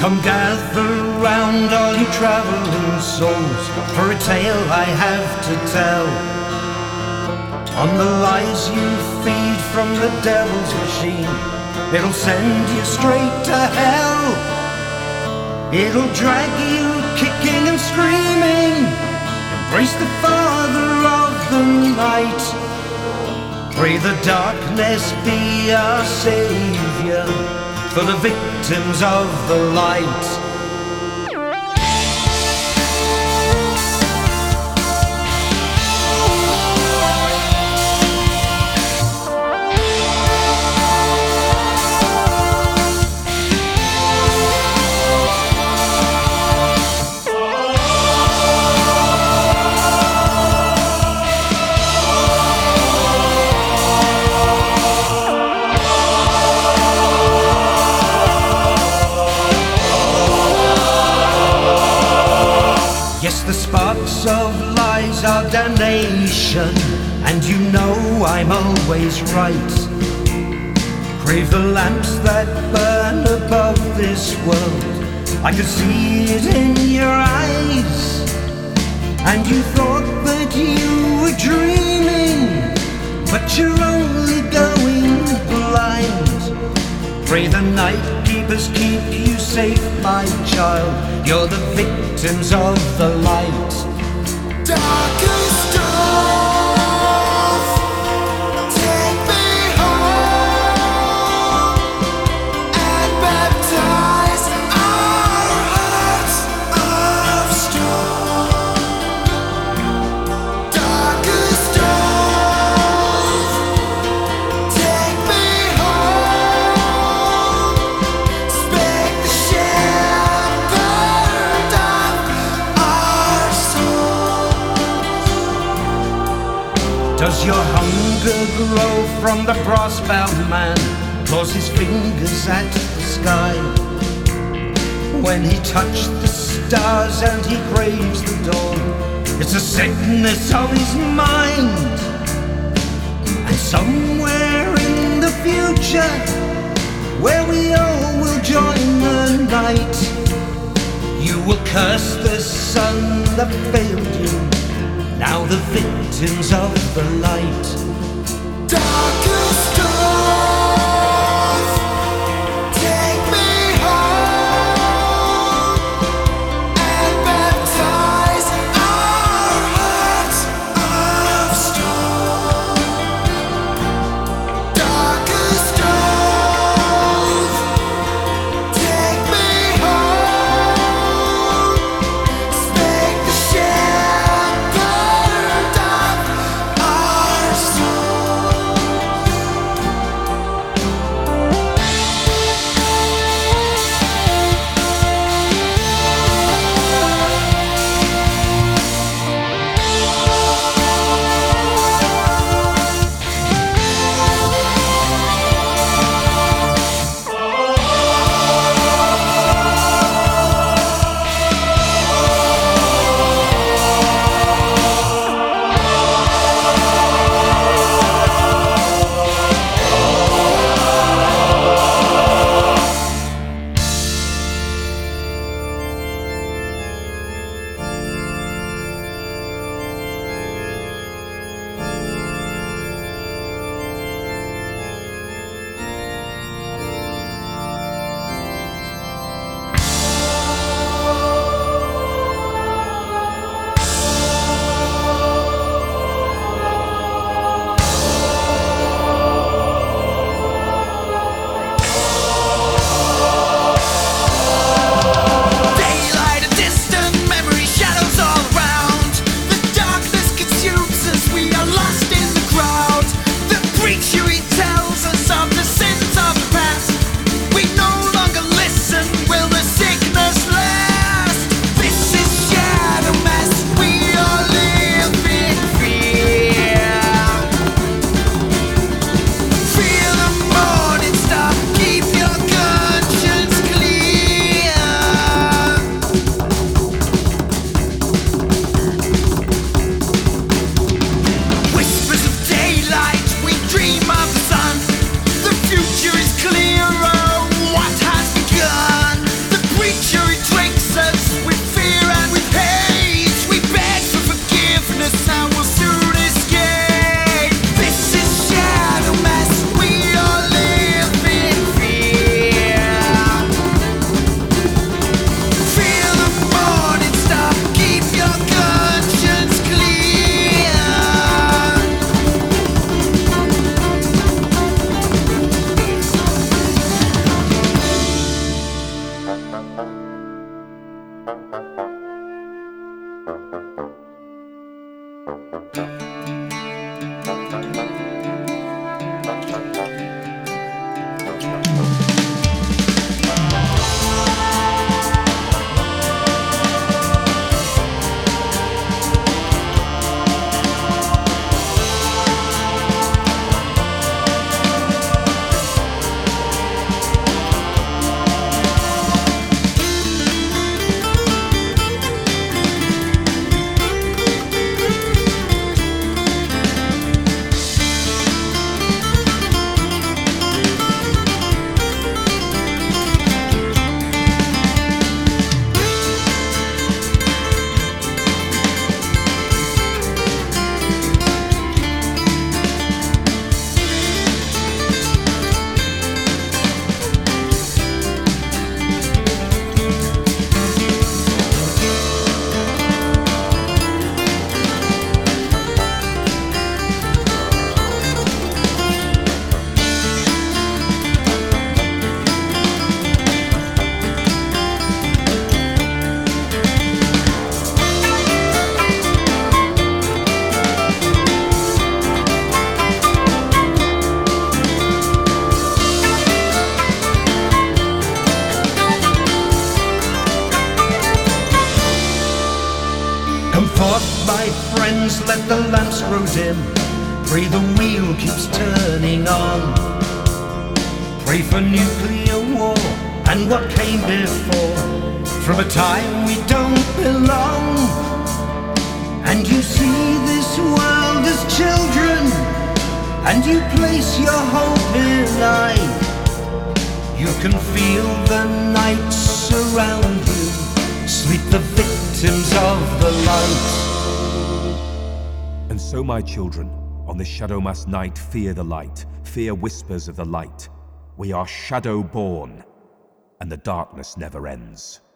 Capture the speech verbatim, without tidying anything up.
Come gather round all you traveling souls, for a tale I have to tell. On the lies you feed from the devil's machine, it'll send you straight to hell. It'll drag you kicking and screaming. Embrace the Father of the night. Pray the darkness be our savior for the victims of the light. Yes, the sparks of lies are damnation, and you know I'm always right. Crave the lamps that burn above this world. I could see it in your eyes, and you thought that you were dreaming, but you're only going blind. Pray the night keepers keep you safe, my child. You're the victims of the light. Darkest dawn, take me home and baptize our hearts of stone. Darkest dawn, take me home, speak the shepherd of our souls. Does your hunger grow from the brass-bound man? Claws his fingers at the sky. When he touched the stars and he craves the dawn, it's a sickness of his mind. And somewhere in the future, where we all will join the night, you will curse the sun that failed you, now the victims of the light. Darkest dawn, take me home and baptize our hearts of stone. Darkest dawn, take me home, speak the shepherd of our souls. Come forth, my friends, let the lamps grow dim. Pray the wheel keeps turning on. Pray for nuclear war and what came before, from a time we don't belong. And you see this world as children, and you place your hope in I. You can feel the night surround you. Sleep the victims of the light. And so, my children, on this Shadowmas night, fear the light, fear whispers of the light. We are shadow born, and the darkness never ends.